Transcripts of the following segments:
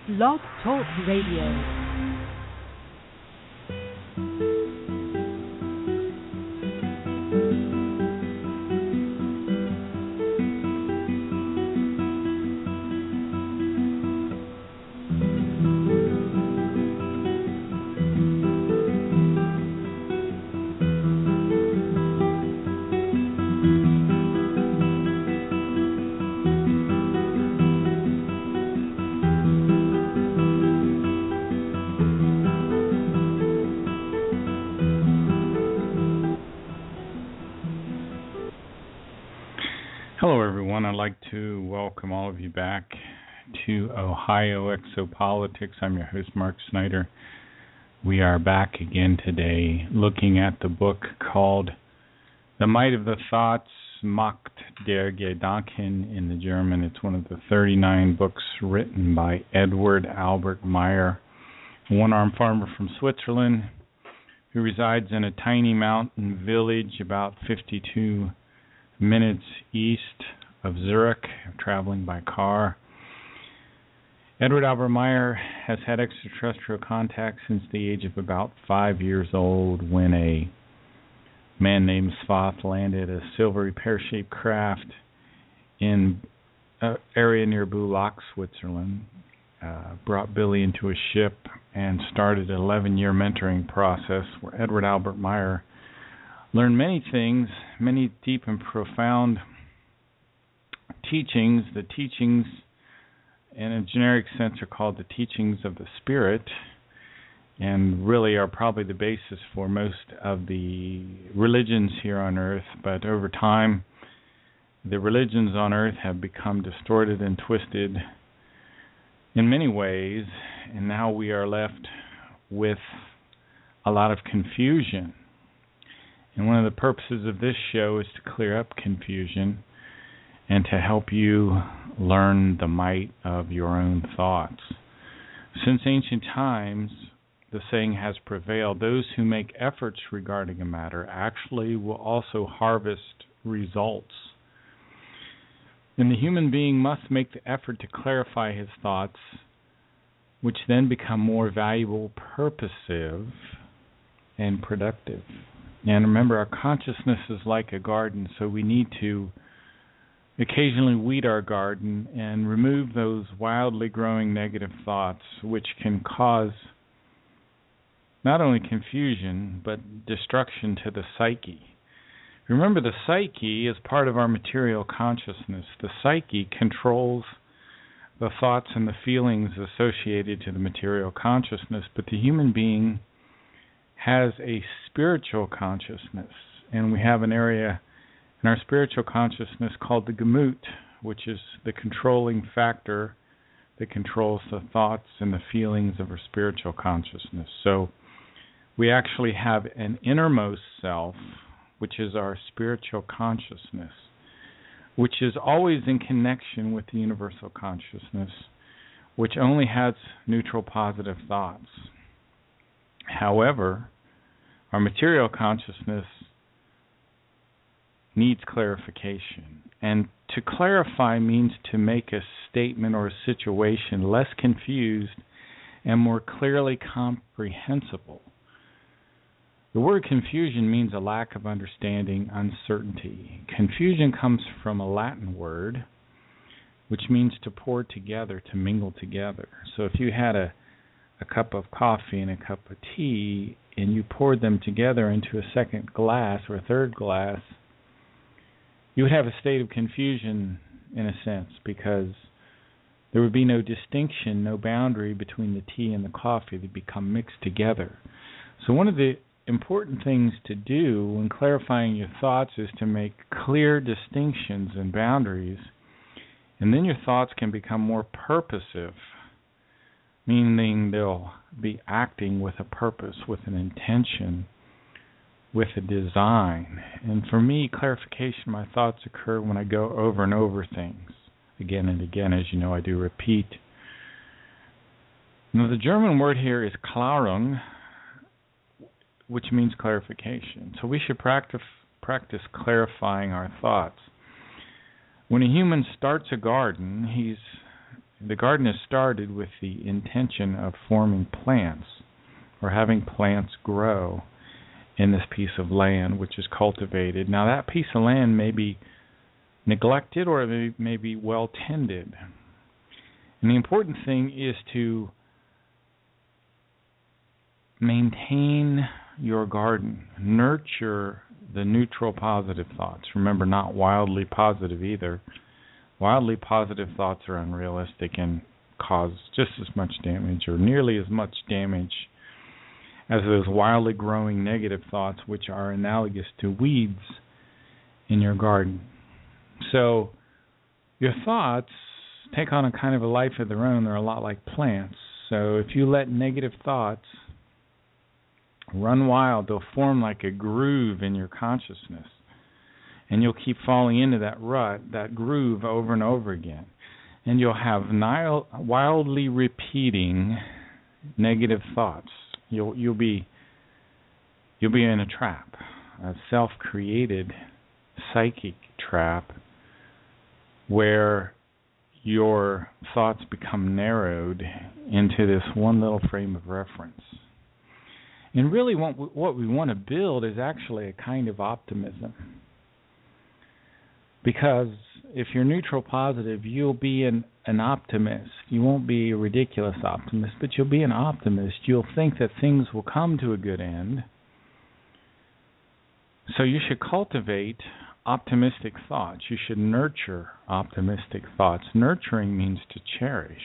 Blog Talk Radio. I'd like to welcome all of you back to Ohio Exopolitics. I'm your host, Mark Snyder. We are back again today looking at the book called The Might of the Thoughts, Macht der Gedanken in the German. It's one of the 39 books written by Edward Albert Meyer, a one-armed farmer from Switzerland who resides in a tiny mountain village about 52 minutes east of Zurich, traveling by car. Edward Albert Meyer has had extraterrestrial contact since the age of about 5 years old, when a man named Svath landed a silvery pear-shaped craft in an area near Bulak, Switzerland, brought Billy into a ship, and started an 11-year mentoring process where Edward Albert Meyer learned many things, many deep and profound teachings. The teachings, in a generic sense, are called the teachings of the Spirit, and really are probably the basis for most of the religions here on Earth. But over time, the religions on Earth have become distorted and twisted in many ways, and now we are left with a lot of confusion. And one of the purposes of this show is to clear up confusion and to help you learn the might of your own thoughts. Since ancient times, the saying has prevailed, those who make efforts regarding a matter actually will also harvest results. And the human being must make the effort to clarify his thoughts, which then become more valuable, purposive, and productive. And remember, our consciousness is like a garden, so we need to occasionally weed our garden and remove those wildly growing negative thoughts, which can cause not only confusion but destruction to the psyche. Remember, the psyche is part of our material consciousness. The psyche controls the thoughts and the feelings associated to the material consciousness, but the human being has a spiritual consciousness, and we have an area in our spiritual consciousness called the Gemut, which is the controlling factor that controls the thoughts and the feelings of our spiritual consciousness. So we actually have an innermost self, which is our spiritual consciousness, which is always in connection with the universal consciousness, which only has neutral positive thoughts. However, our material consciousness needs clarification. And to clarify means to make a statement or a situation less confused and more clearly comprehensible. The word confusion means a lack of understanding, uncertainty. Confusion comes from a Latin word, which means to pour together, to mingle together. So if you had a cup of coffee and a cup of tea, and you poured them together into a second glass or a third glass, you would have a state of confusion in a sense, because there would be no distinction, no boundary between the tea and the coffee. They become mixed together. So one of the important things to do when clarifying your thoughts is to make clear distinctions and boundaries, and then your thoughts can become more purposive, meaning they'll be acting with a purpose, with an intention, with a design. And for me, clarification of my thoughts occur when I go over and over things again and again. As you know, I do repeat. Now, the German word here is Klarung, which means clarification. So we should practice clarifying our thoughts. When a human starts a garden, he's The garden is started with the intention of forming plants or having plants grow in this piece of land which is cultivated. Now that piece of land may be neglected or it may be well tended. And the important thing is to maintain your garden, nurture the neutral positive thoughts. Remember, not wildly positive either. Wildly positive thoughts are unrealistic and cause just as much damage or nearly as much damage as those wildly growing negative thoughts, which are analogous to weeds in your garden. So your thoughts take on a kind of a life of their own. They're a lot like plants. So if you let negative thoughts run wild, they'll form like a groove in your consciousness. And you'll keep falling into that rut, that groove over and over again. And you'll have wildly repeating negative thoughts. You'll be in a trap, a self-created psychic trap where your thoughts become narrowed into this one little frame of reference. And really what we want to build is actually a kind of optimism. Because if you're neutral positive, you'll be an optimist. You won't be a ridiculous optimist, but you'll be an optimist. You'll think that things will come to a good end. So you should cultivate optimistic thoughts. You should nurture optimistic thoughts. Nurturing means to cherish.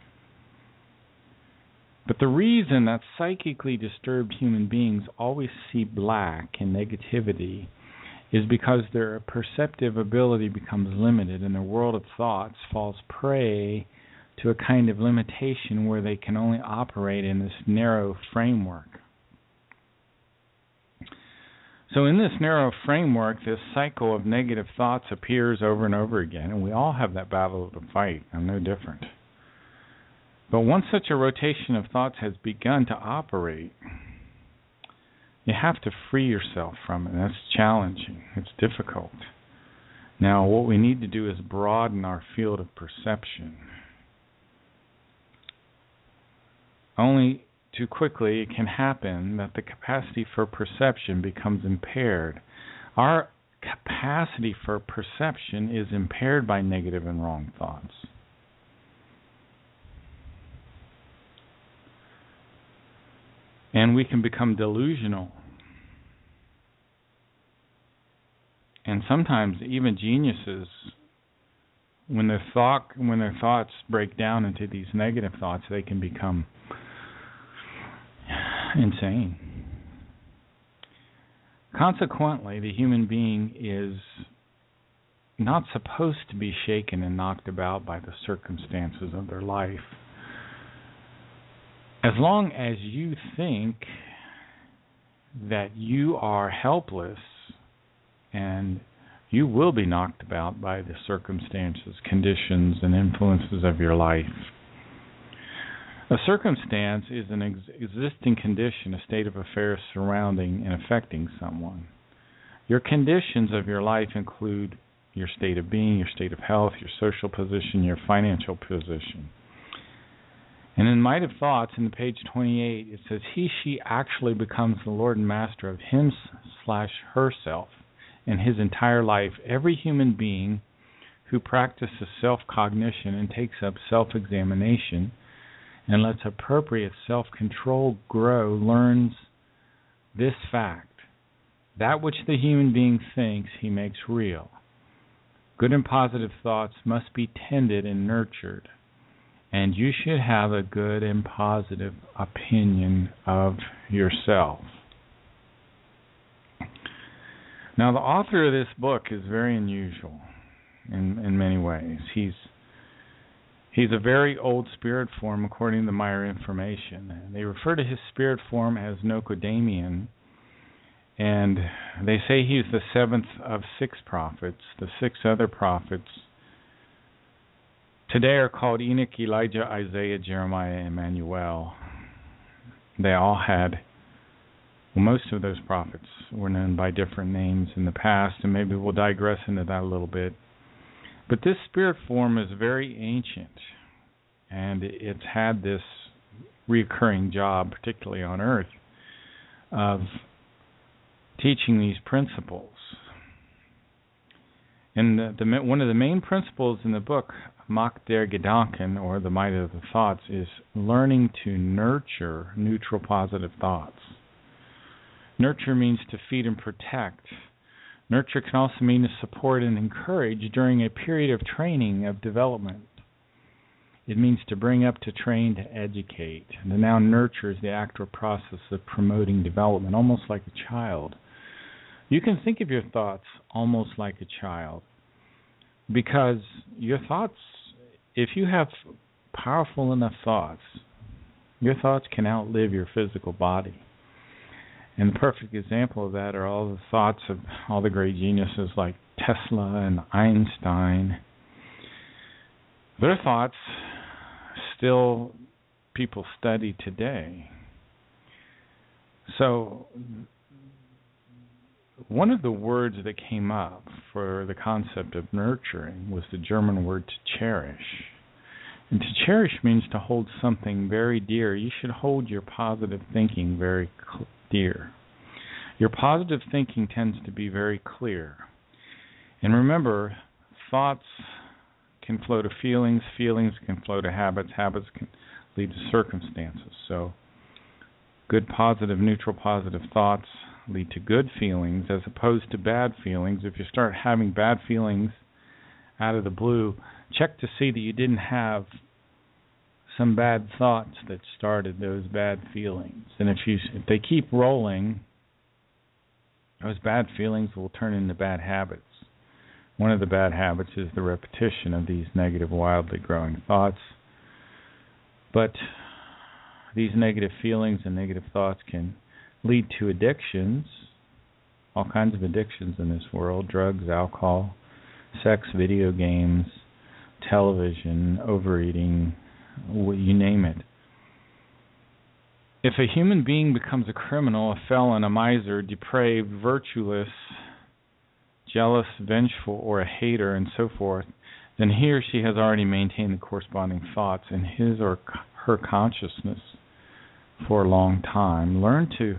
But the reason that psychically disturbed human beings always see black and negativity is because their perceptive ability becomes limited and their world of thoughts falls prey to a kind of limitation where they can only operate in this narrow framework. So in this narrow framework, this cycle of negative thoughts appears over and over again, and we all have that battle to fight. I'm no different. But once such a rotation of thoughts has begun to operate, you have to free yourself from it. That's challenging. It's difficult. Now, what we need to do is broaden our field of perception. Only too quickly it can happen that the capacity for perception becomes impaired. Our capacity for perception is impaired by negative and wrong thoughts. And we can become delusional. And sometimes even geniuses, when their thoughts break down into these negative thoughts, they can become insane. Consequently, the human being is not supposed to be shaken and knocked about by the circumstances of their life. As long as you think that you are helpless and you will be knocked about by the circumstances, conditions, and influences of your life. A circumstance is an existing condition, a state of affairs surrounding and affecting someone. Your conditions of your life include your state of being, your state of health, your social position, your financial position. And in Might of Thoughts, in page 28, it says, he/she actually becomes the Lord and Master of him/herself in his entire life. Every human being who practices self-cognition and takes up self-examination and lets appropriate self-control grow learns this fact. That which the human being thinks he makes real. Good and positive thoughts must be tended and nurtured. And you should have a good and positive opinion of yourself. Now, the author of this book is very unusual in many ways. He's a very old spirit form, according to Meyer Information. They refer to his spirit form as Nocodamian, and they say he's the seventh of 6 prophets. The 6 other prophets today are called Enoch, Elijah, Isaiah, Jeremiah, and Emmanuel. They all had, well, most of those prophets were known by different names in the past, and maybe we'll digress into that a little bit. But this spirit form is very ancient. and it's had this recurring job, particularly on Earth, of teaching these principles. And one of the main principles in the book, Macht der Gedanken, or the might of the thoughts, is learning to nurture neutral positive thoughts. Nurture means to feed and protect. Nurture can also mean to support and encourage during a period of training, of development. It means to bring up, to train, to educate. And the noun nurture is the act or process of promoting development, almost like a child. You can think of your thoughts almost like a child, because your thoughts, if you have powerful enough thoughts, your thoughts can outlive your physical body. And the perfect example of that are all the thoughts of all the great geniuses like Tesla and Einstein. Their thoughts still people study today. So one of the words that came up for the concept of nurturing was the German word to cherish. And to cherish means to hold something very dear. You should hold your positive thinking very dear. Your positive thinking tends to be very clear. And remember, thoughts can flow to feelings, feelings can flow to habits, habits can lead to circumstances. So good positive, neutral positive thoughts lead to good feelings as opposed to bad feelings. If you start having bad feelings out of the blue, check to see that you didn't have some bad thoughts that started those bad feelings. And if they keep rolling, those bad feelings will turn into bad habits. One of the bad habits is the repetition of these negative, wildly growing thoughts. But these negative feelings and negative thoughts can lead to addictions, all kinds of addictions in this world: drugs, alcohol, sex, video games, television, overeating, you name it. If a human being becomes a criminal, a felon, a miser, depraved, virtueless, jealous, vengeful, or a hater, and so forth, then he or she has already maintained the corresponding thoughts in his or her consciousness for a long time. Learn to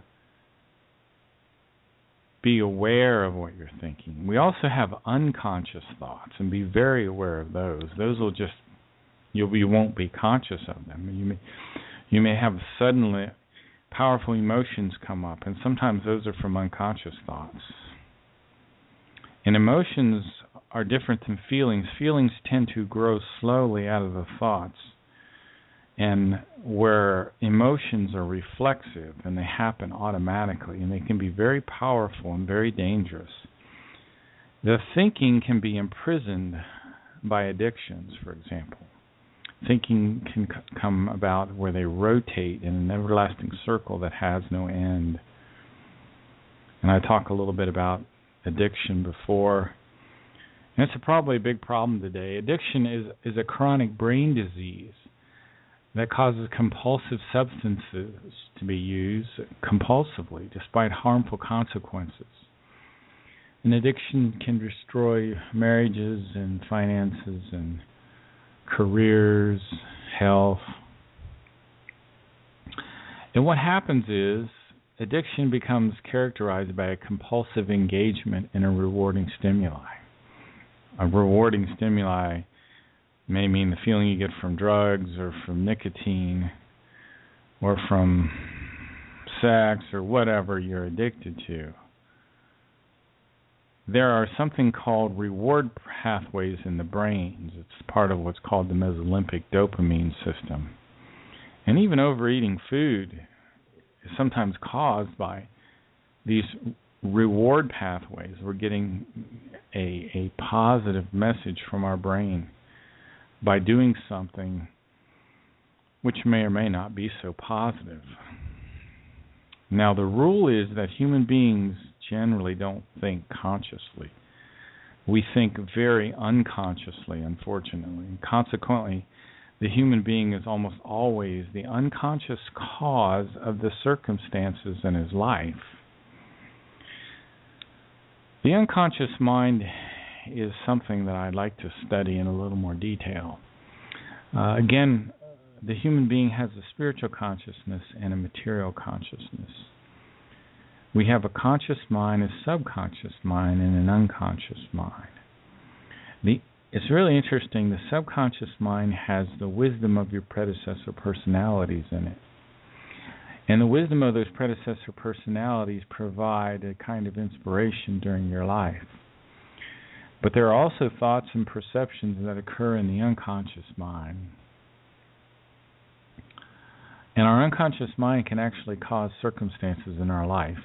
be aware of what you're thinking. We also have unconscious thoughts, and be very aware of those. Those will just, you won't be conscious of them. You may have suddenly powerful emotions come up, and sometimes those are from unconscious thoughts. And emotions are different than feelings. Feelings tend to grow slowly out of the thoughts, and where emotions are reflexive and they happen automatically, and they can be very powerful and very dangerous. The thinking can be imprisoned by addictions, for example. Thinking can come about where they rotate in an everlasting circle that has no end. And I talk a little bit about addiction before. And it's probably a big problem today. Addiction is a chronic brain disease that causes compulsive substances to be used compulsively despite harmful consequences. And addiction can destroy marriages and finances and careers, health. And what happens is addiction becomes characterized by a compulsive engagement in a rewarding stimuli. A rewarding stimuli may mean the feeling you get from drugs or from nicotine or from sex or whatever you're addicted to. There are something called reward pathways in the brains. It's part of what's called the mesolimbic dopamine system. And even overeating food is sometimes caused by these reward pathways. We're getting a positive message from our brain by doing something which may or may not be so positive. Now, the rule is that human beings generally don't think consciously. We think very unconsciously, unfortunately. And consequently, the human being is almost always the unconscious cause of the circumstances in his life. The unconscious mind is something that I'd like to study in a little more detail. Again, the human being has a spiritual consciousness and a material consciousness. We have a conscious mind, a subconscious mind, and an unconscious mind. It's really interesting. The subconscious mind has the wisdom of your predecessor personalities in it. And the wisdom of those predecessor personalities provide a kind of inspiration during your life. But there are also thoughts and perceptions that occur in the unconscious mind. And our unconscious mind can actually cause circumstances in our life.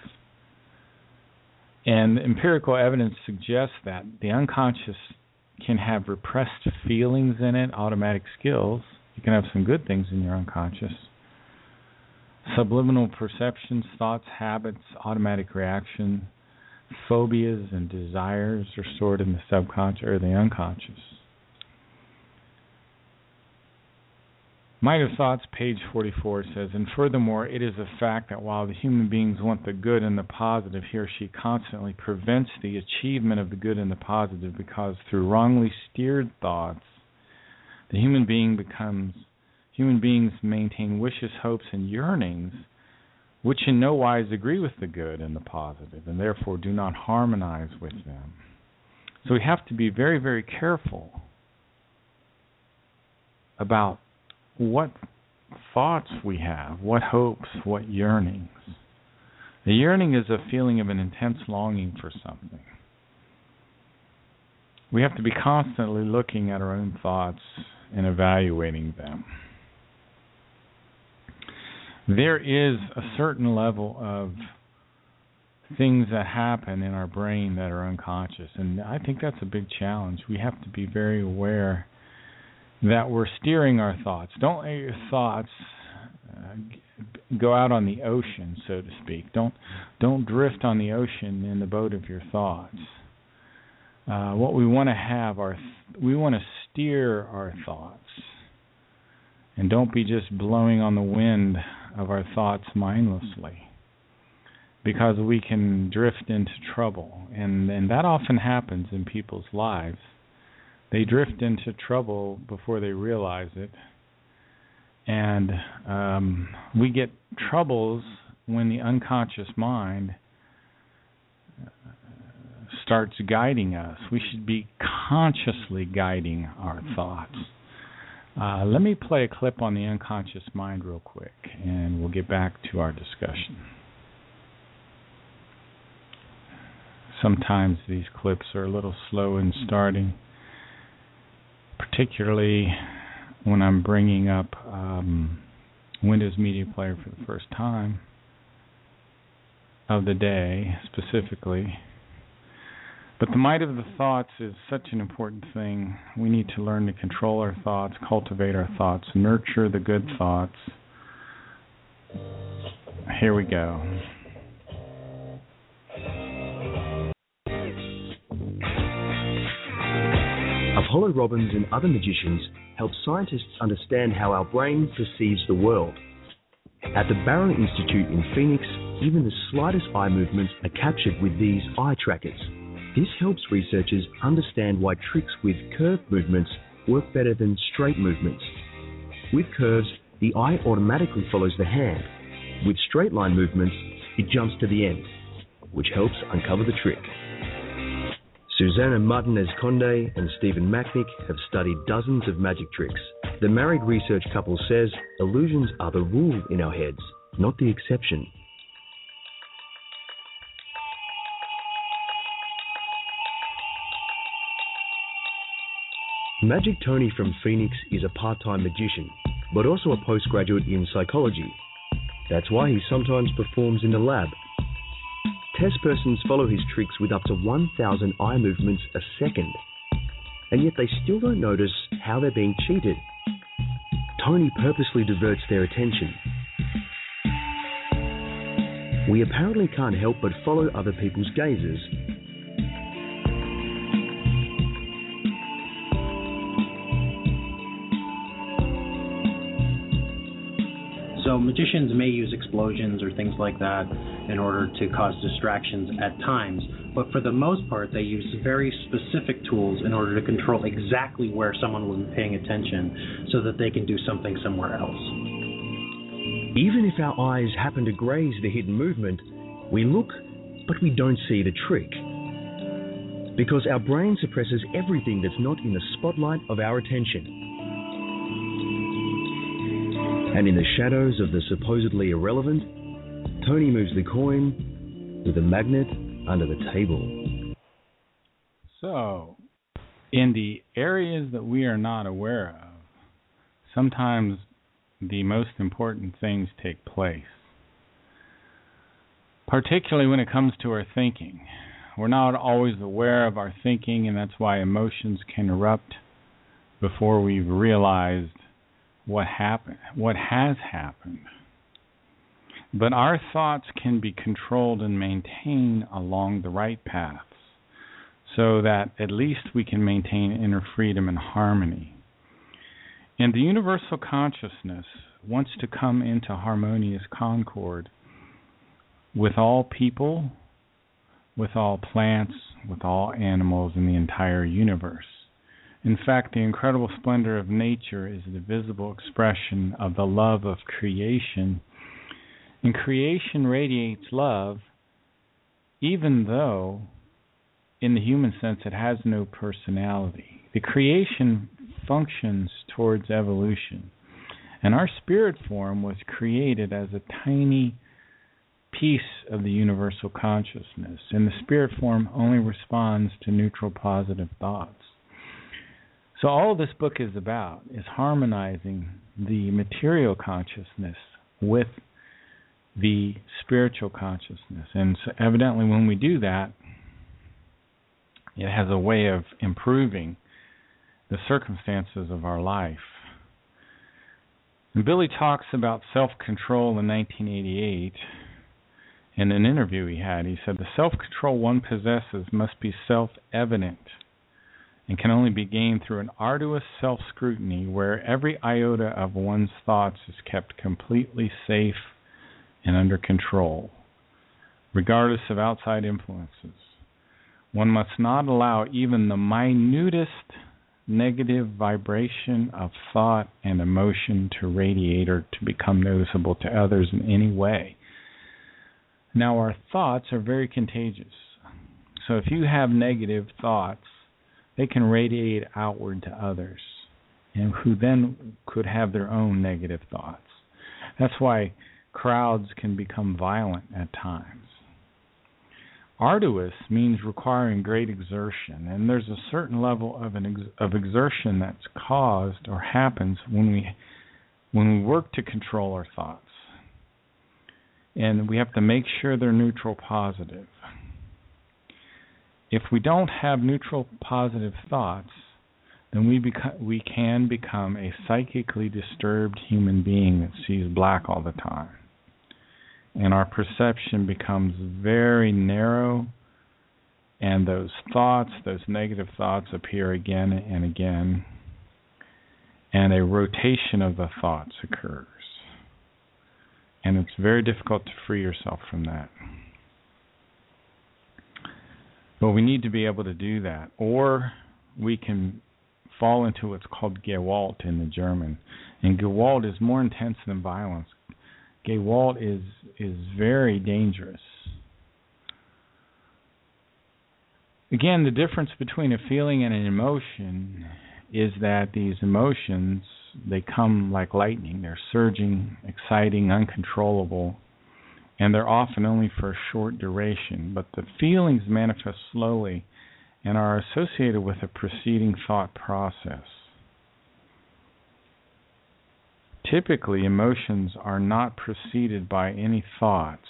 And empirical evidence suggests that the unconscious can have repressed feelings in it, automatic skills. You can have some good things in your unconscious. Subliminal perceptions, thoughts, habits, automatic reaction, phobias, and desires are stored in the subconscious or the unconscious. Might of Thoughts, page 44 says, and furthermore, it is a fact that while the human beings want the good and the positive, he or she constantly prevents the achievement of the good and the positive because through wrongly steered thoughts, the human beings maintain wishes, hopes, and yearnings which in no wise agree with the good and the positive, and therefore do not harmonize with them. So we have to be very, very careful about what thoughts we have, what hopes, what yearnings. The yearning is a feeling of an intense longing for something. We have to be constantly looking at our own thoughts and evaluating them. There is a certain level of things that happen in our brain that are unconscious, and I think that's a big challenge. We have to be very aware that we're steering our thoughts. Don't let your thoughts go out on the ocean, so to speak. Don't drift on the ocean in the boat of your thoughts. What we want to have we want to steer our thoughts, and don't be just blowing on the wind of our thoughts mindlessly, because we can drift into trouble, and that often happens in people's lives. They drift into trouble before they realize it, and we get troubles when the unconscious mind starts guiding us. We should be consciously guiding our thoughts. Let me play a clip on the unconscious mind real quick, and we'll get back to our discussion. Sometimes these clips are a little slow in starting, particularly when I'm bringing up Windows Media Player for the first time of the day, specifically. But the might of the thoughts is such an important thing. We need to learn to control our thoughts, cultivate our thoughts, nurture the good thoughts. Here we go. Apollo Robbins and other magicians help scientists understand how our brain perceives the world. At the Barrow Institute in Phoenix, even the slightest eye movements are captured with these eye trackers. This helps researchers understand why tricks with curved movements work better than straight movements. With curves, the eye automatically follows the hand. With straight line movements, it jumps to the end, which helps uncover the trick. Susanna Martinez-Conde and Stephen Macknick have studied dozens of magic tricks. The married research couple says illusions are the rule in our heads, not the exception. Magic Tony from Phoenix is a part-time magician, but also a postgraduate in psychology. That's why he sometimes performs in the lab. Test persons follow his tricks with up to 1,000 eye movements a second, and yet they still don't notice how they're being cheated. Tony purposely diverts their attention. We apparently can't help but follow other people's gazes. So magicians may use explosions or things like that in order to cause distractions at times, but for the most part they use very specific tools in order to control exactly where someone will be paying attention so that they can do something somewhere else. Even if our eyes happen to graze the hidden movement, we look, but we don't see the trick. Because our brain suppresses everything that's not in the spotlight of our attention. And in the shadows of the supposedly irrelevant, Tony moves the coin with a magnet under the table. So, in the areas that we are not aware of, sometimes the most important things take place. Particularly when it comes to our thinking. We're not always aware of our thinking, and that's why emotions can erupt before we've realized what has happened. But our thoughts can be controlled and maintained along the right paths so that at least we can maintain inner freedom and harmony. And the universal consciousness wants to come into harmonious concord with all people, with all plants, with all animals in the entire universe. In fact, the incredible splendor of nature is the visible expression of the love of creation. And creation radiates love, even though, in the human sense, it has no personality. The creation functions towards evolution. And our spirit form was created as a tiny piece of the universal consciousness. And the spirit form only responds to neutral positive thoughts. So all this book is about is harmonizing the material consciousness with the spiritual consciousness. And so evidently when we do that, it has a way of improving the circumstances of our life. And Billy talks about self-control in 1988 in an interview he had. He said, the self-control one possesses must be self-evident and can only be gained through an arduous self-scrutiny where every iota of one's thoughts is kept completely safe and under control, regardless of outside influences. One must not allow even the minutest negative vibration of thought and emotion to radiate or to become noticeable to others in any way. Now, our thoughts are very contagious. So if you have negative thoughts, they can radiate outward to others, and who then could have their own negative thoughts. That's why crowds can become violent at times. Arduous means requiring great exertion, and there's a certain level of exertion that's caused or happens when we work to control our thoughts. And we have to make sure they're neutral positive. If we don't have neutral positive thoughts, then we can become a psychically disturbed human being that sees black all the time. And our perception becomes very narrow, and those thoughts, those negative thoughts appear again and again, and a rotation of the thoughts occurs. And it's very difficult to free yourself from that. But we need to be able to do that. Or we can fall into what's called Gewalt in the German. And Gewalt is more intense than violence. Gewalt is very dangerous. Again, the difference between a feeling and an emotion is that these emotions, they come like lightning. They're surging, exciting, uncontrollable. And they're often only for a short duration, but the feelings manifest slowly and are associated with a preceding thought process. Typically, emotions are not preceded by any thoughts,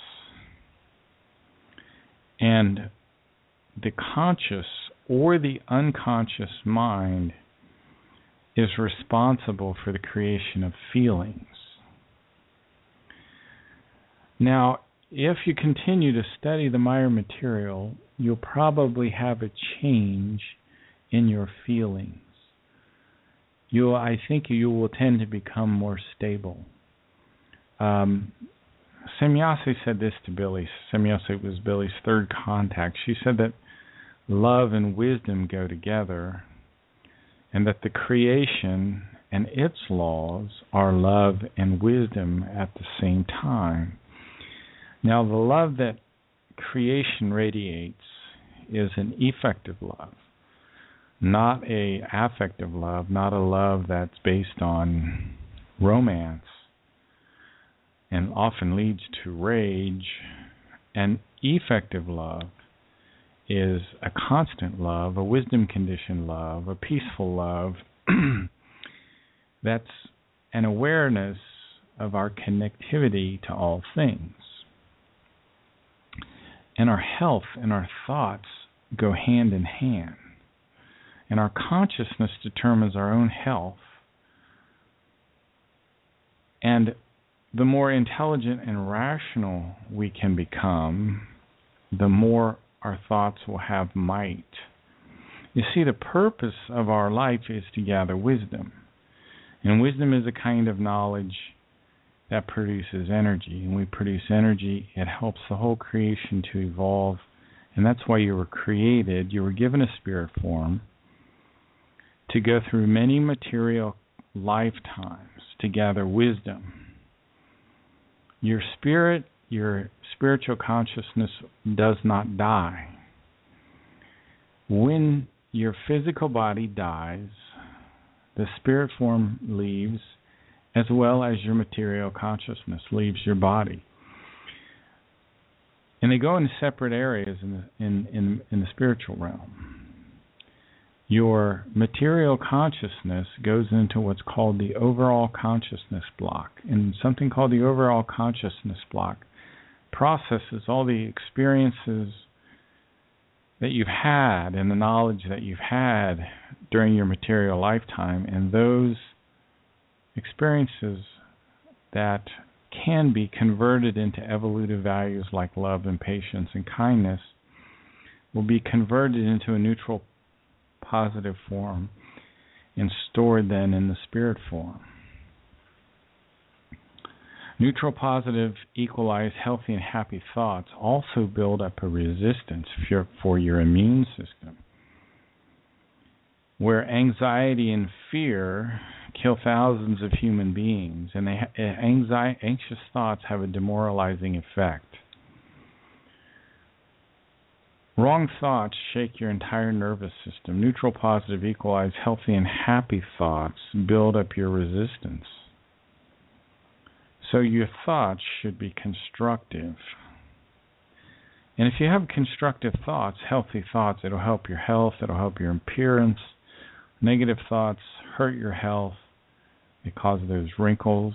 and the conscious or the unconscious mind is responsible for the creation of feelings. Now, if you continue to study the Maya material, you'll probably have a change in your feelings. I think you will tend to become more stable. Semyase said this to Billy. Semyase was Billy's third contact. She said that love and wisdom go together, and that the creation and its laws are love and wisdom at the same time. Now, the love that creation radiates is an effective love, not a affective love, not a love that's based on romance and often leads to rage. An effective love is a constant love, a wisdom-conditioned love, a peaceful love that's an awareness of our connectivity to all things. And our health and our thoughts go hand in hand. And our consciousness determines our own health. And the more intelligent and rational we can become, the more our thoughts will have might. You see, the purpose of our life is to gather wisdom. And wisdom is a kind of knowledge that produces energy. And we produce energy, it helps the whole creation to evolve. And that's why you were created. You were given a spirit form to go through many material lifetimes to gather wisdom. Your spirit, your spiritual consciousness does not die. When your physical body dies, the spirit form leaves, as well as your material consciousness leaves your body. And they go into separate areas in the spiritual realm. Your material consciousness goes into what's called the overall consciousness block. And something called the overall consciousness block processes all the experiences that you've had and the knowledge that you've had during your material lifetime, and those experiences that can be converted into evolutive values like love and patience and kindness will be converted into a neutral positive form and stored then in the spirit form. Neutral, positive, equalized, healthy, and happy thoughts also build up a resistance for your immune system. Where anxiety and fear kill thousands of human beings, and anxious thoughts have a demoralizing effect. Wrong thoughts shake your entire nervous system. Neutral, positive, equalized, healthy, and happy thoughts build up your resistance. So your thoughts should be constructive. And if you have constructive thoughts, healthy thoughts, it'll help your health, it'll help your appearance. Negative thoughts hurt your health. They cause those wrinkles.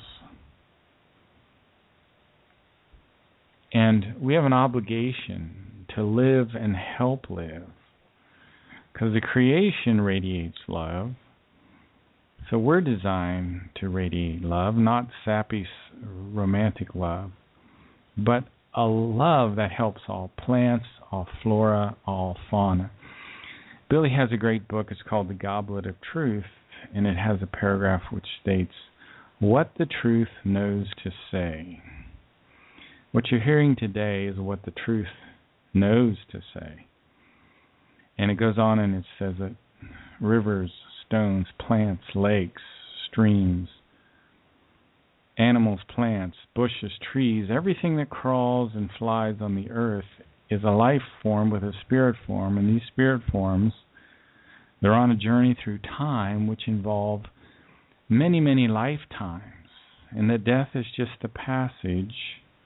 And we have an obligation to live and help live, because the creation radiates love. So we're designed to radiate love, not sappy romantic love, but a love that helps all plants, all flora, all fauna. Billy has a great book. It's called The Goblet of Truth, and it has a paragraph which states, "What the truth knows to say." What you're hearing today is what the truth knows to say. And it goes on and it says that rivers, stones, plants, lakes, streams, animals, plants, bushes, trees, everything that crawls and flies on the earth is a life form with a spirit form. And these spirit forms, they're on a journey through time which involve many, many lifetimes. And that death is just the passage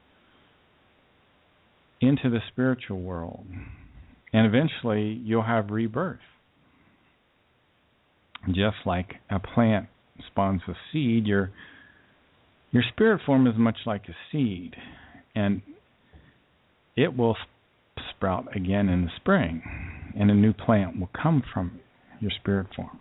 into the spiritual world. And eventually you'll have rebirth. Just like a plant spawns a seed, your spirit form is much like a seed, and it will sprout again in the spring, and a new plant will come from your spirit form.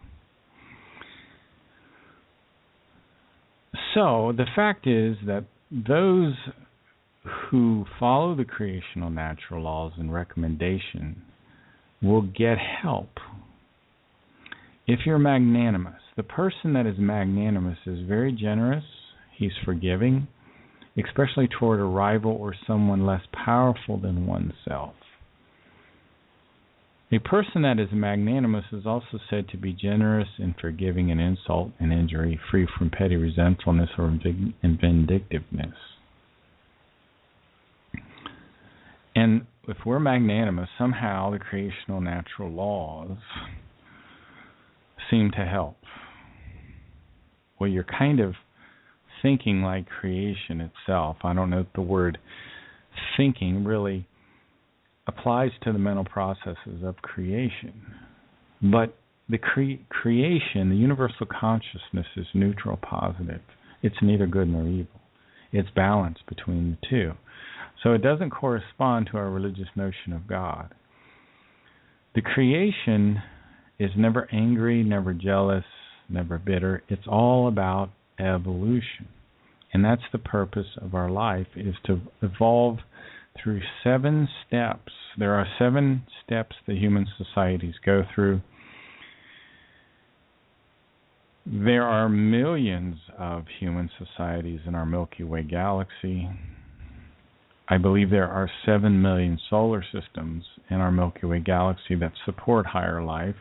So the fact is that those who follow the creational natural laws and recommendation will get help. If you're magnanimous, the person that is magnanimous is very generous, he's forgiving, especially toward a rival or someone less powerful than oneself. A person that is magnanimous is also said to be generous in forgiving an insult and injury, free from petty resentfulness or vindictiveness. And if we're magnanimous, somehow the creational natural laws seem to help. Well, you're kind of thinking like creation itself. I don't know if the word thinking really applies to the mental processes of creation. But the creation, the universal consciousness, is neutral positive. It's neither good nor evil. It's balance between the two. So it doesn't correspond to our religious notion of God. The creation is never angry, never jealous, never bitter. It's all about evolution. And that's the purpose of our life, is to evolve through 7 steps. There are 7 steps that human societies go through. There are millions of human societies in our Milky Way galaxy. I believe there are 7 million solar systems in our Milky Way galaxy that support higher life.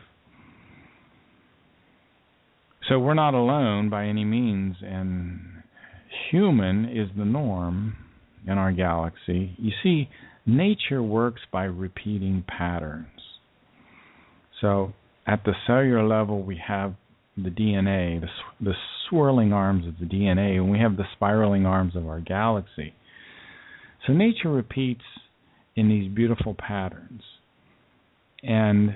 So we're not alone by any means, and human is the norm in our galaxy. You see, nature works by repeating patterns. So at the cellular level, we have the DNA, the swirling arms of the DNA, and we have the spiraling arms of our galaxy. So nature repeats in these beautiful patterns. And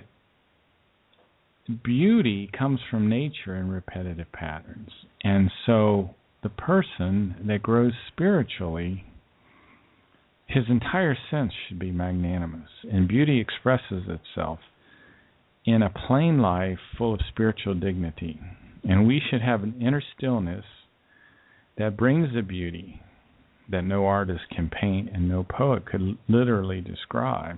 beauty comes from nature in repetitive patterns. And so the person that grows spiritually, his entire sense should be magnanimous. And beauty expresses itself in a plain life full of spiritual dignity. And we should have an inner stillness that brings the beauty that no artist can paint and no poet could literally describe.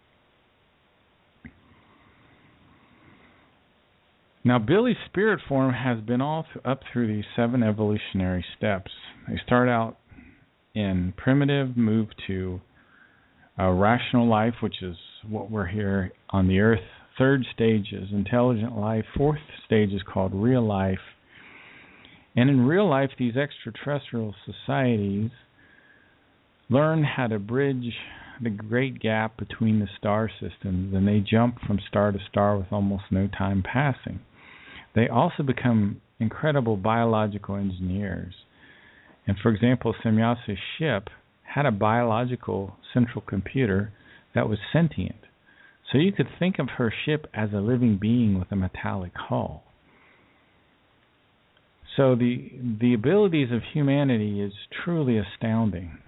Now, Billy's spirit form has been all up through these 7 evolutionary steps. They start out in primitive, move to rational life, which is what we're here on the earth. 3rd stage is intelligent life. 4th stage is called real life. And in real life, these extraterrestrial societies learn how to bridge the great gap between the star systems, and they jump from star to star with almost no time passing. They also become incredible biological engineers. And for example, Semyasa's ship had a biological central computer that was sentient. So you could think of her ship as a living being with a metallic hull. So the abilities of humanity is truly astounding.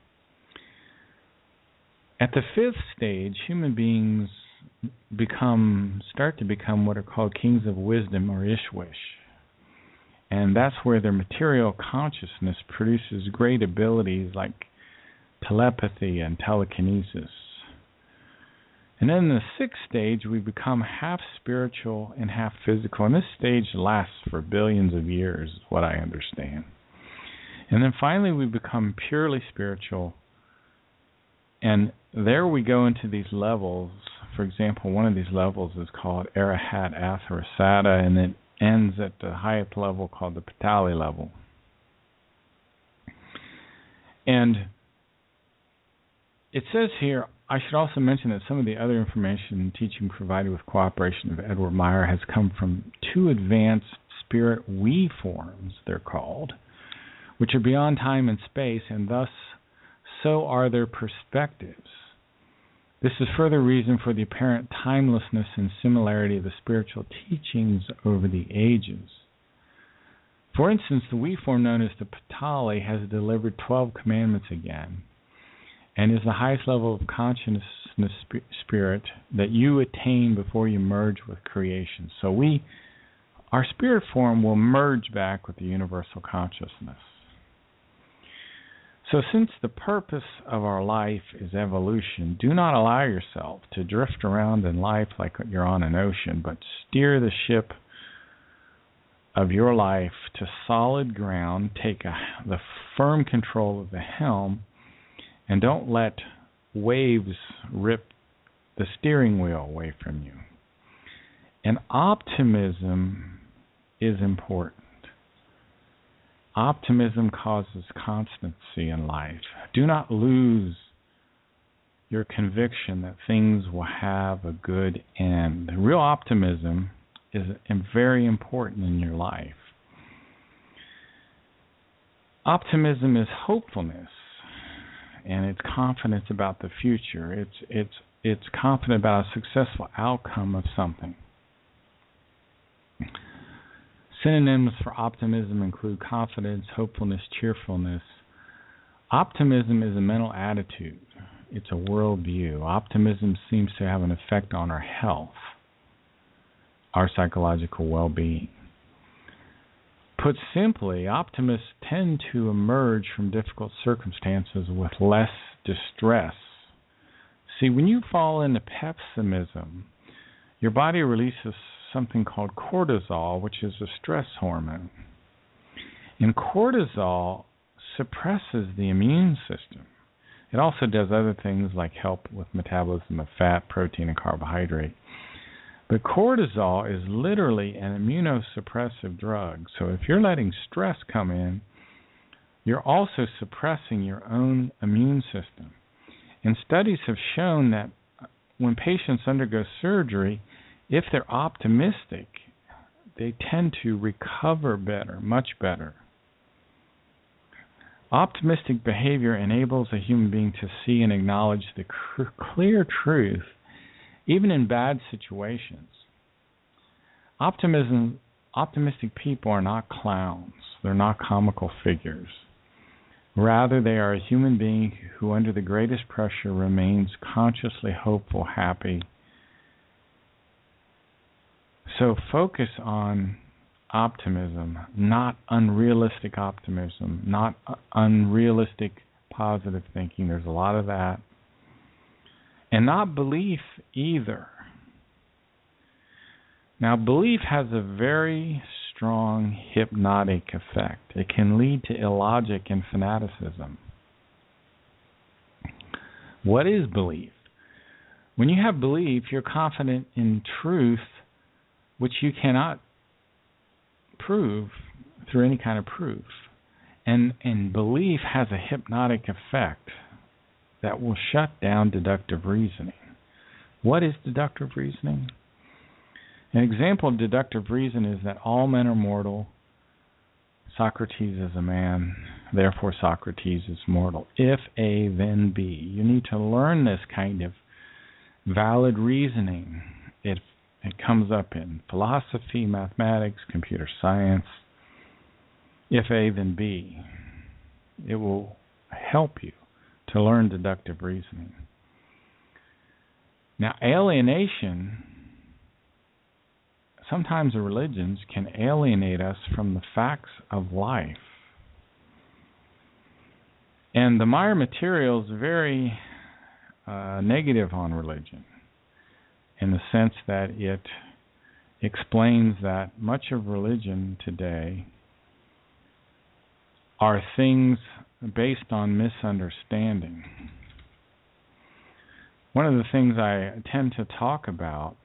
At the 5th stage, human beings start to become what are called kings of wisdom, or Ishwish. And that's where their material consciousness produces great abilities like telepathy and telekinesis. And then in the 6th stage, we become half spiritual and half physical. And this stage lasts for billions of years, is what I understand. And then finally, we become purely spiritual. And there we go into these levels. For example, one of these levels is called Arahat Atharasata, and it ends at the highest level called the Patali level. And it says here, I should also mention that some of the other information and teaching provided with cooperation of Edward Meyer has come from 2 advanced spirit we forms, they're called, which are beyond time and space, and thus so are their perspectives. This is further reason for the apparent timelessness and similarity of the spiritual teachings over the ages. For instance, the we form known as the Patali has delivered 12 commandments again, and is the highest level of consciousness spirit that you attain before you merge with creation. So our spirit form will merge back with the universal consciousness. So since the purpose of our life is evolution, do not allow yourself to drift around in life like you're on an ocean, but steer the ship of your life to solid ground, take the firm control of the helm, and don't let waves rip the steering wheel away from you. And optimism is important. Optimism causes constancy in life. Do not lose your conviction that things will have a good end. Real optimism is very important in your life. Optimism is hopefulness, and it's confidence about the future. It's confident about a successful outcome of something. Synonyms for optimism include confidence, hopefulness, cheerfulness. Optimism is a mental attitude. It's a worldview. Optimism seems to have an effect on our health, our psychological well-being. Put simply, optimists tend to emerge from difficult circumstances with less distress. See, when you fall into pessimism, your body releases something called cortisol, which is a stress hormone. And cortisol suppresses the immune system. It also does other things like help with metabolism of fat, protein, and carbohydrate. But cortisol is literally an immunosuppressive drug. So if you're letting stress come in, you're also suppressing your own immune system. And studies have shown that when patients undergo surgery, if they're optimistic, they tend to recover better, much better. Optimistic behavior enables a human being to see and acknowledge the clear truth, even in bad situations. Optimistic people are not clowns. They're not comical figures. Rather, they are a human being who, under the greatest pressure, remains consciously hopeful, happy. So focus on optimism, not unrealistic optimism, not unrealistic positive thinking. There's a lot of that. And not belief either. Now, belief has a very strong hypnotic effect. It can lead to illogic and fanaticism. What is belief? When you have belief, you're confident in truth, which you cannot prove through any kind of proof. And belief has a hypnotic effect that will shut down deductive reasoning. What is deductive reasoning? An example of deductive reason is that all men are mortal. Socrates is a man, therefore Socrates is mortal. If A, then B. You need to learn this kind of valid reasoning. It comes up in philosophy, mathematics, computer science. If A, then B. It will help you to learn deductive reasoning. Now, alienation, sometimes the religions can alienate us from the facts of life. And the Meyer material is very negative on religion, in the sense that it explains that much of religion today are things based on misunderstanding. One of the things I tend to talk about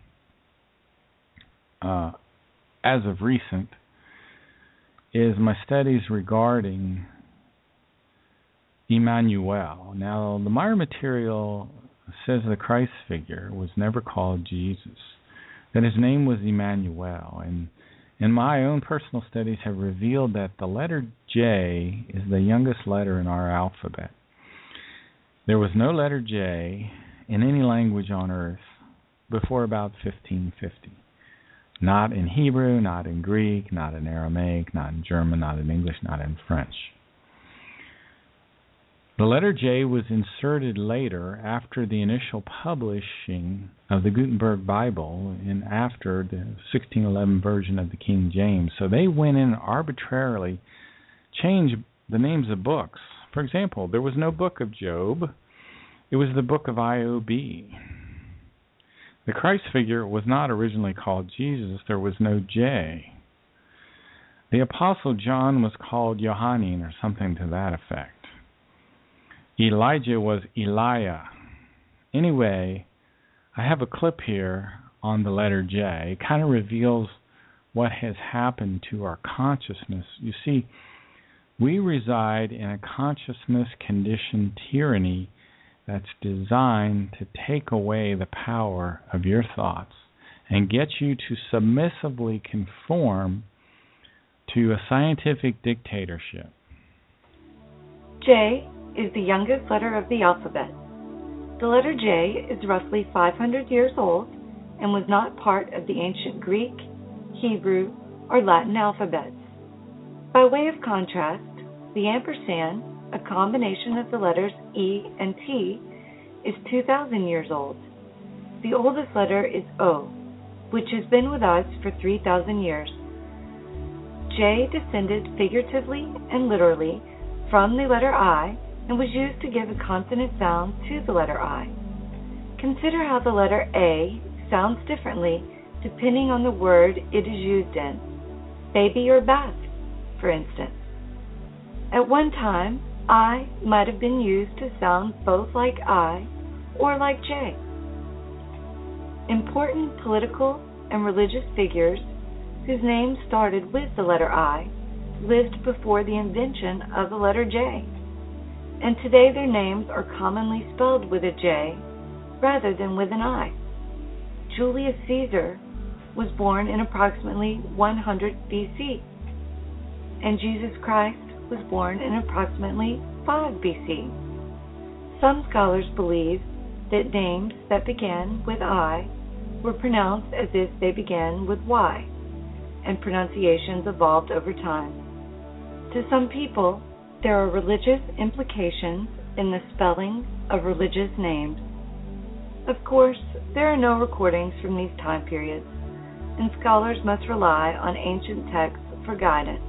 as of recent is my studies regarding Emmanuel. Now, the Meyer material says the Christ figure was never called Jesus, that his name was Emmanuel. And my own personal studies have revealed that the letter J is the youngest letter in our alphabet. There was no letter J in any language on earth before about 1550. Not in Hebrew, not in Greek, not in Aramaic, not in German, not in English, not in French. The letter J was inserted later after the initial publishing of the Gutenberg Bible and after the 1611 version of the King James. So they went in and arbitrarily changed the names of books. For example, there was no book of Job. It was the book of Iob. The Christ figure was not originally called Jesus. There was no J. The Apostle John was called Yohanan or something to that effect. Elijah was Eliah. Anyway, I have a clip here on the letter J. It kind of reveals what has happened to our consciousness. You see, we reside in a consciousness-conditioned tyranny that's designed to take away the power of your thoughts and get you to submissively conform to a scientific dictatorship. J is the youngest letter of the alphabet. The letter J is roughly 500 years old and was not part of the ancient Greek, Hebrew, or Latin alphabets. By way of contrast, the ampersand, a combination of the letters E and T, is 2,000 years old. The oldest letter is O, which has been with us for 3,000 years. J descended figuratively and literally from the letter I and was used to give a consonant sound to the letter I. Consider how the letter A sounds differently depending on the word it is used in. Baby or bath, for instance. At one time, I might have been used to sound both like I or like J. Important political and religious figures whose names started with the letter I lived before the invention of the letter J, and today their names are commonly spelled with a J rather than with an I. Julius Caesar was born in approximately 100 BC, and Jesus Christ was born in approximately 5 BC. Some scholars believe that names that began with I were pronounced as if they began with Y, and pronunciations evolved over time. To some people, there are religious implications in the spelling of religious names. Of course, there are no recordings from these time periods, and scholars must rely on ancient texts for guidance.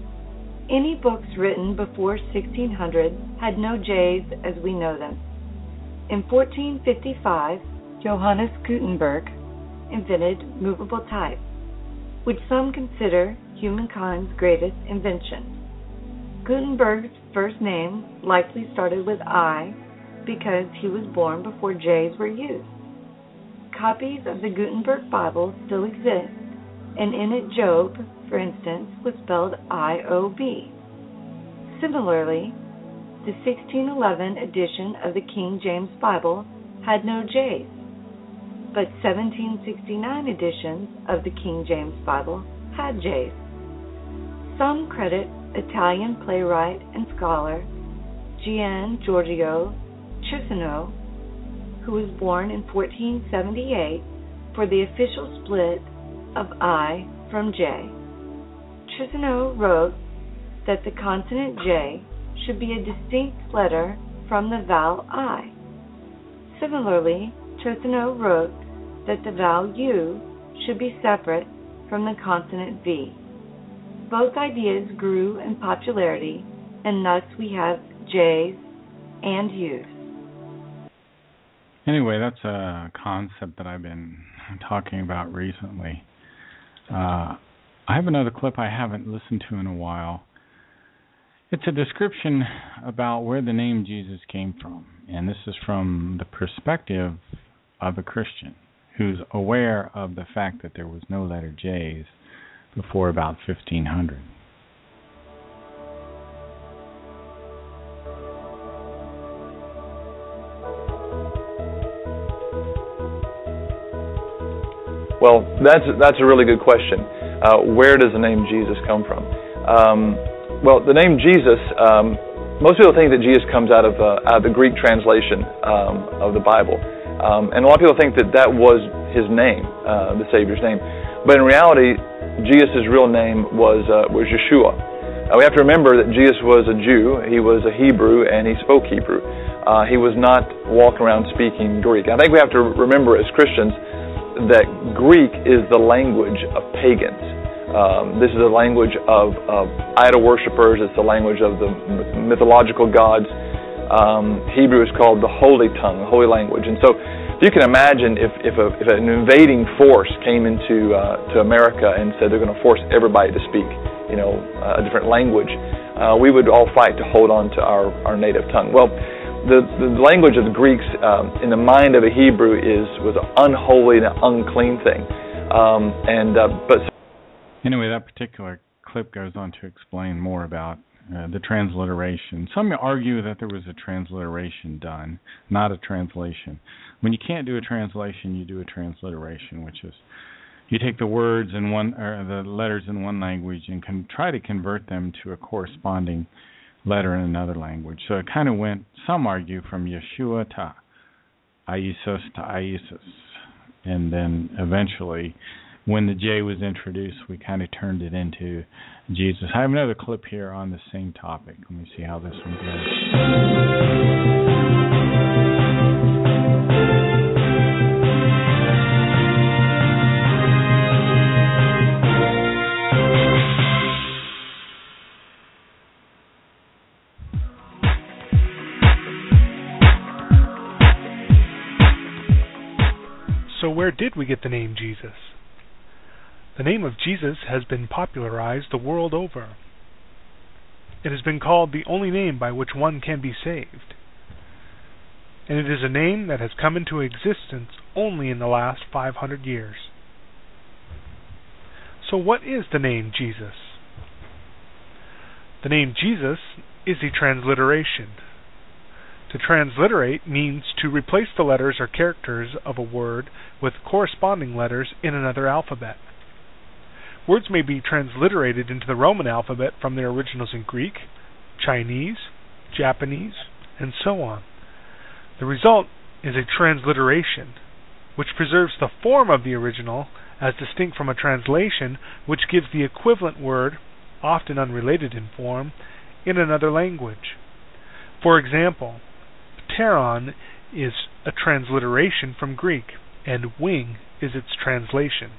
Any books written before 1600 had no J's as we know them. In 1455, Johannes Gutenberg invented movable type, which some consider humankind's greatest invention. Gutenberg's first name likely started with I because he was born before J's were used. Copies of the Gutenberg Bible still exist, and in it Job, for instance, was spelled I-O-B. Similarly, the 1611 edition of the King James Bible had no J's, but 1769 editions of the King James Bible had J's. Some credit Italian playwright and scholar Gian Giorgio Chissano, who was born in 1478, for the official split of I from J. Chissano wrote that the consonant J should be a distinct letter from the vowel I. Similarly, Chissano wrote that the vowel U should be separate from the consonant V. Both ideas grew in popularity, and thus we have J's and U's. Anyway, that's a concept that I've been talking about recently. I have another clip I haven't listened to in a while. It's a description about where the name Jesus came from, and this is from the perspective of a Christian who's aware of the fact that there was no letter J's before about 1500. Well, that's a really good question. Where does the name Jesus come from? Well, the name Jesus, most people think that Jesus comes out of the Greek translation of the Bible. And a lot of people think that was his name, the Savior's name. But in reality, Jesus' real name was Yeshua. We have to remember that Jesus was a Jew, he was a Hebrew, and he spoke Hebrew. He was not walking around speaking Greek. I think we have to remember as Christians that Greek is the language of pagans. This is the language of idol worshippers. It's the language of the mythological gods. Hebrew is called the holy tongue, the holy language. And so you can imagine if an invading force came into to America and said they're going to force everybody to speak a different language, we would all fight to hold on to our native tongue. Well, the language of the Greeks in the mind of a Hebrew was an unholy and an unclean thing. But anyway, that particular clip goes on to explain more about the transliteration. Some argue that there was a transliteration done, not a translation. When you can't do a translation, you do a transliteration, which is you take the words in one or the letters in one language and can try to convert them to a corresponding letter in another language. So it kind of went, some argue, from Yeshua to Iesous to Iesus. And then eventually, when the J was introduced, we kind of turned it into Jesus. I have another clip here on the same topic. Let me see how this one goes. So where did we get the name Jesus? The name of Jesus has been popularized the world over. It has been called the only name by which one can be saved. And it is a name that has come into existence only in the last 500 years. So what is the name Jesus? The name Jesus is a transliteration. To transliterate means to replace the letters or characters of a word with corresponding letters in another alphabet. Words may be transliterated into the Roman alphabet from their originals in Greek, Chinese, Japanese, and so on. The result is a transliteration, which preserves the form of the original as distinct from a translation, which gives the equivalent word, often unrelated in form, in another language. For example, pteron is a transliteration from Greek, and wing is its translation.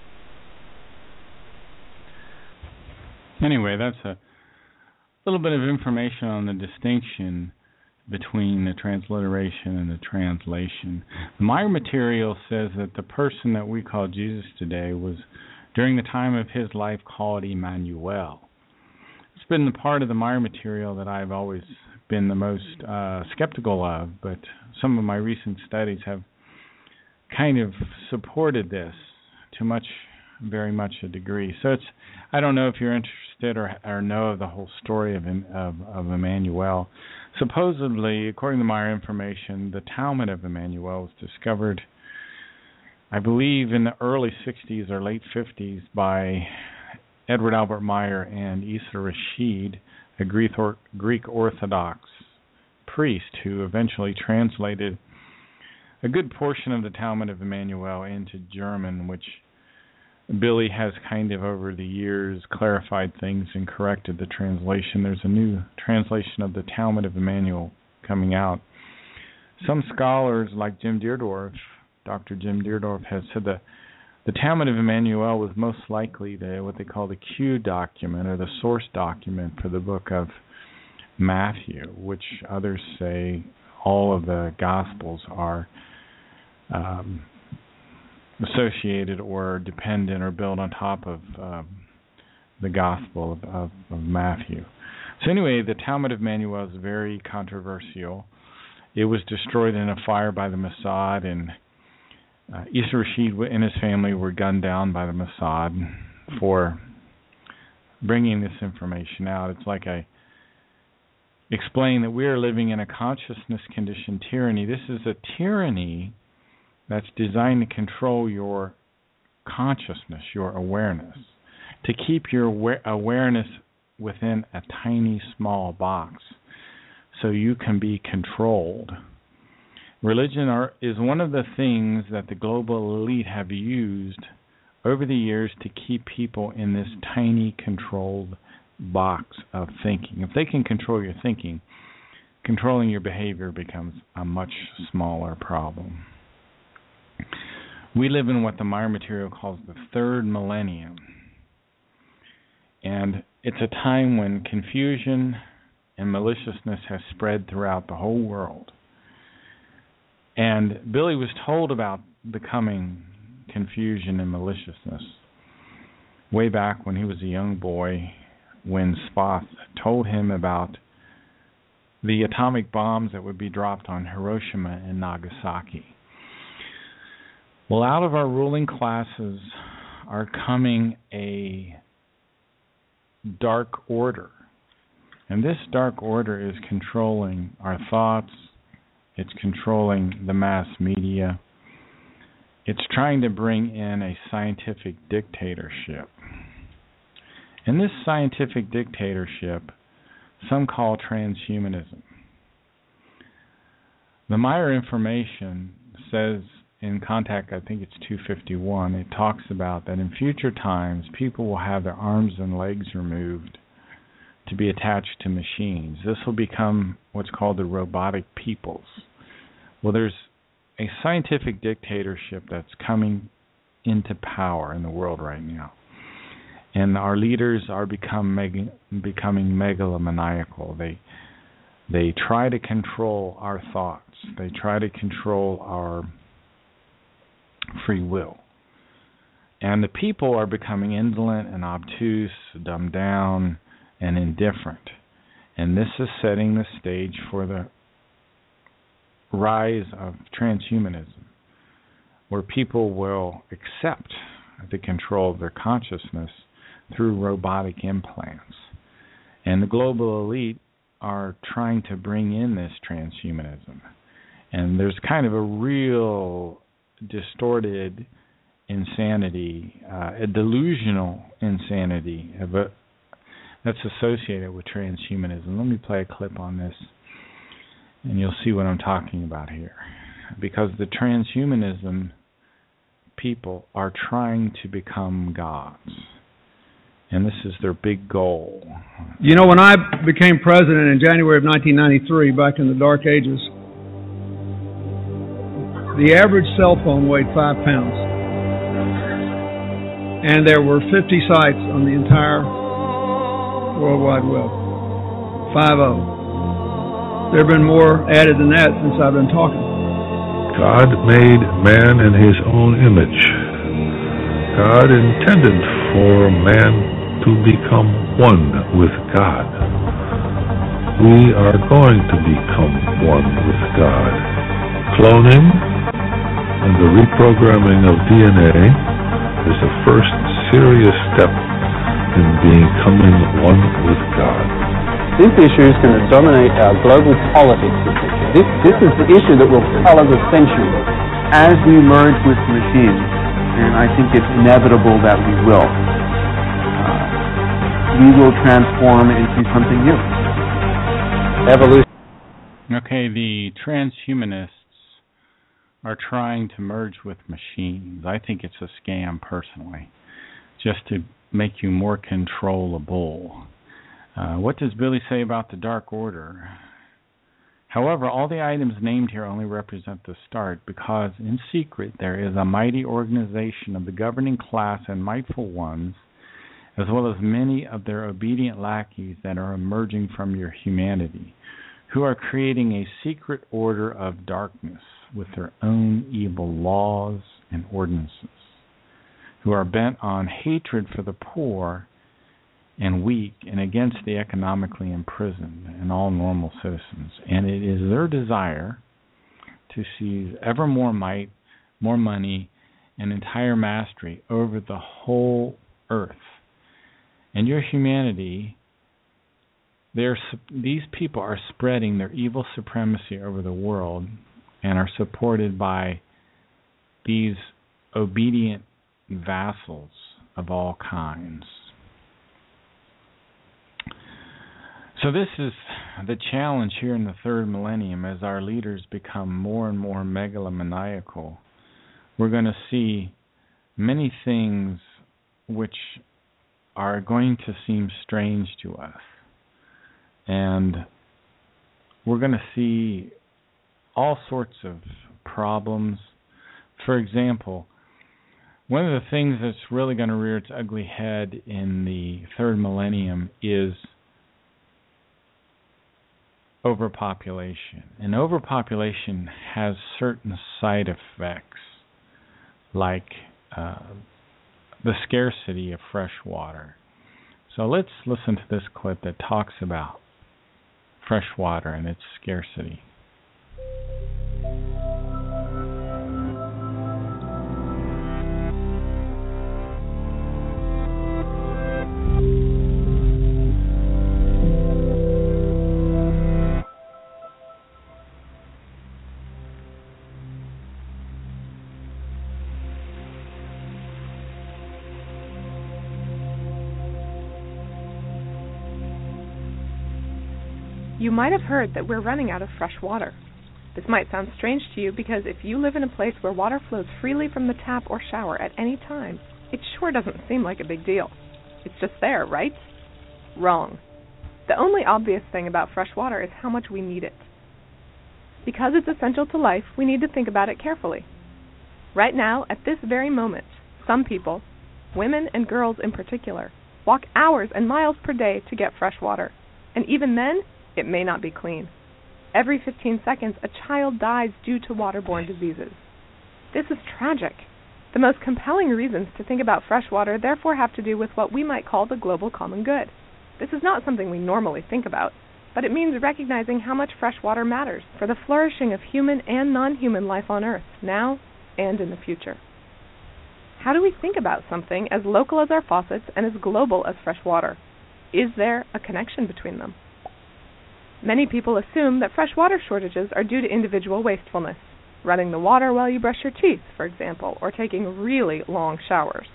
Anyway, that's a little bit of information on the distinction between the transliteration and the translation. The Meyer material says that the person that we call Jesus today was, during the time of his life, called Emmanuel. It's been the part of the Meyer material that I've always been the most skeptical of, but some of my recent studies have kind of supported this to very much a degree. So I don't know if you're interested or know of the whole story of Emmanuel. Supposedly, according to my information, the Talmud of Emmanuel was discovered, I believe, in the early 60s or late 50s by Edward Albert Meyer and Issa Rashid, a Greek Orthodox priest who eventually translated a good portion of the Talmud of Emmanuel into German, which Billy has kind of over the years clarified things and corrected the translation. There's a new translation of the Talmud of Emmanuel coming out. Some scholars like Jim Deardorff, Dr. Jim Deardorff, has said that the Talmud of Emmanuel was most likely what they call the Q document, or the source document for the book of Matthew, which others say all of the Gospels are associated or dependent or built on top of the Gospel of Matthew. So anyway, the Talmud of Emmanuel is very controversial. It was destroyed in a fire by the Mossad, and Issa Rashid and his family were gunned down by the Mossad for bringing this information out. It's like I explain that we are living in a consciousness conditioned tyranny. This is a tyranny that's designed to control your consciousness, your awareness, to keep your awareness within a tiny, small box so you can be controlled. Religion is one of the things that the global elite have used over the years to keep people in this tiny, controlled box of thinking. If they can control your thinking, controlling your behavior becomes a much smaller problem. We live in what the Meyer material calls the third millennium. And it's a time when confusion and maliciousness has spread throughout the whole world. And Billy was told about the coming confusion and maliciousness way back when he was a young boy when Spoth told him about the atomic bombs that would be dropped on Hiroshima and Nagasaki. Well, out of our ruling classes are coming a dark order. And this dark order is controlling our thoughts. It's controlling the mass media. It's trying to bring in a scientific dictatorship. And this scientific dictatorship, some call transhumanism. The Meyer information says in Contact, I think it's 251, it talks about that in future times, people will have their arms and legs removed to be attached to machines. This will become what's called the robotic peoples. Well, there's a scientific dictatorship that's coming into power in the world right now. And our leaders are becoming megalomaniacal. They try to control our thoughts. They try to control our free will. And the people are becoming indolent and obtuse, dumbed down, and indifferent. And this is setting the stage for the rise of transhumanism, where people will accept the control of their consciousness through robotic implants. And the global elite are trying to bring in this transhumanism. And there's kind of a real distorted insanity, a delusional insanity that's associated with transhumanism. Let me play a clip on this, and you'll see what I'm talking about here. Because the transhumanism people are trying to become gods. And this is their big goal. You know, when I became president in January of 1993, back in the dark ages, the average cell phone weighed 5 pounds. And there were 50 sites on the entire World Wide Web. 50. There have been more added than that since I've been talking. God made man in his own image. God intended for man to become one with God. We are going to become one with God. Cloning and the reprogramming of DNA is the first serious step in becoming one with God. This issue is going to dominate our global politics. This is the issue that will color the century as we merge with machines, and I think it's inevitable that we will. We will transform into something new. Evolution. Okay, the transhumanists are trying to merge with machines. I think it's a scam, personally, just to make you more controllable. What does Billy say about the Dark Order? However, all the items named here only represent the start, because in secret there is a mighty organization of the governing class and mightful ones, as well as many of their obedient lackeys that are emerging from your humanity, who are creating a secret order of darkness with their own evil laws and ordinances, who are bent on hatred for the poor and weak and against the economically imprisoned and all normal citizens. And it is their desire to seize ever more might, more money, and entire mastery over the whole earth. And your humanity, these people are spreading their evil supremacy over the world and are supported by these obedient vassals of all kinds. So this is the challenge here in the third millennium. As our leaders become more and more megalomaniacal, we're going to see many things which are going to seem strange to us. And we're going to see all sorts of problems. For example, one of the things that's really going to rear its ugly head in the third millennium is overpopulation. And overpopulation has certain side effects, like the scarcity of fresh water. So let's listen to this clip that talks about fresh water and its scarcity. You might have heard that we're running out of fresh water. This might sound strange to you because if you live in a place where water flows freely from the tap or shower at any time, it sure doesn't seem like a big deal. It's just there, right? Wrong. The only obvious thing about fresh water is how much we need it. Because it's essential to life, we need to think about it carefully. Right now, at this very moment, some people, women and girls in particular, walk hours and miles per day to get fresh water. And even then, it may not be clean. Every 15 seconds, a child dies due to waterborne diseases. This is tragic. The most compelling reasons to think about fresh water therefore have to do with what we might call the global common good. This is not something we normally think about, but it means recognizing how much fresh water matters for the flourishing of human and non-human life on Earth, now and in the future. How do we think about something as local as our faucets and as global as fresh water? Is there a connection between them? Many people assume that fresh water shortages are due to individual wastefulness, running the water while you brush your teeth, for example, or taking really long showers.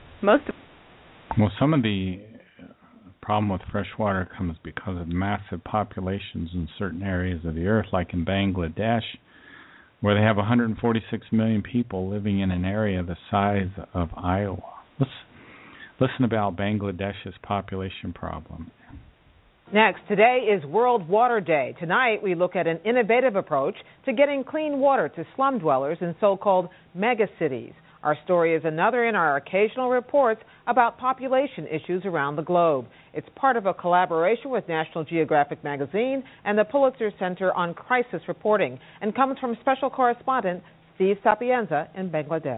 Some of the problem with fresh water comes because of massive populations in certain areas of the earth, like in Bangladesh, where they have 146 million people living in an area the size of Iowa. Let's listen about Bangladesh's population problem. Next, today is World Water Day. Tonight, we look at an innovative approach to getting clean water to slum dwellers in so-called megacities. Our story is another in our occasional reports about population issues around the globe. It's part of a collaboration with National Geographic Magazine and the Pulitzer Center on Crisis Reporting, and comes from special correspondent Steve Sapienza in Bangladesh.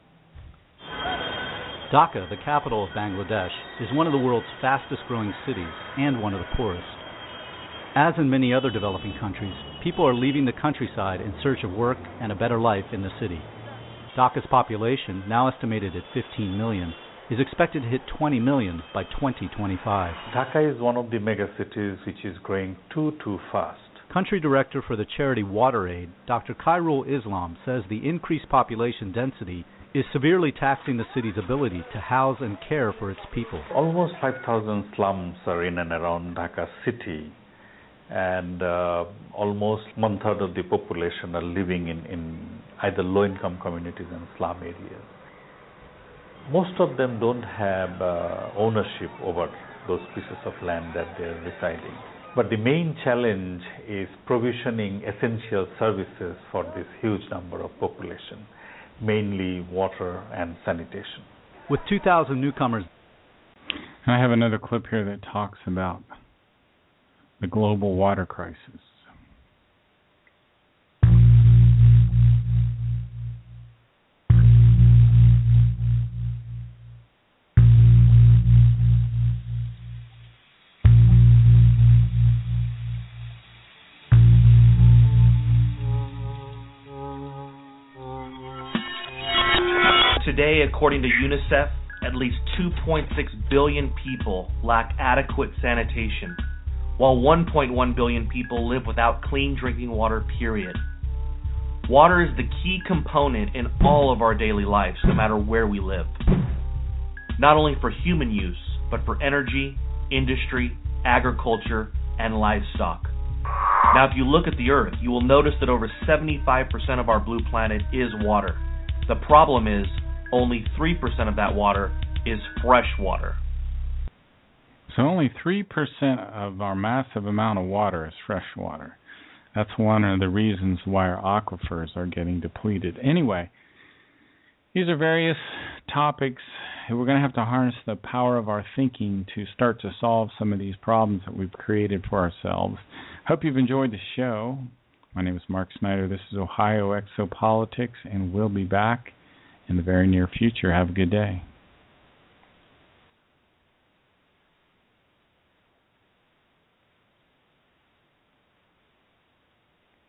Dhaka, the capital of Bangladesh, is one of the world's fastest-growing cities and one of the poorest. As in many other developing countries, people are leaving the countryside in search of work and a better life in the city. Dhaka's population, now estimated at 15 million, is expected to hit 20 million by 2025. Dhaka is one of the megacities which is growing too fast. Country Director for the charity WaterAid, Dr. Khairul Islam, says the increased population density is severely taxing the city's ability to house and care for its people. Almost 5,000 slums are in and around Dhaka city, and almost one-third of the population are living in either low-income communities and slum areas. Most of them don't have ownership over those pieces of land that they're residing. But the main challenge is provisioning essential services for this huge number of population, mainly water and sanitation. With 2,000 newcomers. I have another clip here that talks about the global water crisis. Today, according to UNICEF, at least 2.6 billion people lack adequate sanitation, while 1.1 billion people live without clean drinking water, period. Water is the key component in all of our daily lives, no matter where we live. Not only for human use, but for energy, industry, agriculture, and livestock. Now, if you look at the Earth, you will notice that over 75% of our blue planet is water. The problem is, only 3% of that water is fresh water. So only 3% of our massive amount of water is fresh water. That's one of the reasons why our aquifers are getting depleted. Anyway, these are various topics. We're going to have to harness the power of our thinking to start to solve some of these problems that we've created for ourselves. Hope you've enjoyed the show. My name is Mark Snyder. This is Ohio Exopolitics, and we'll be back in the very near future. Have a good day.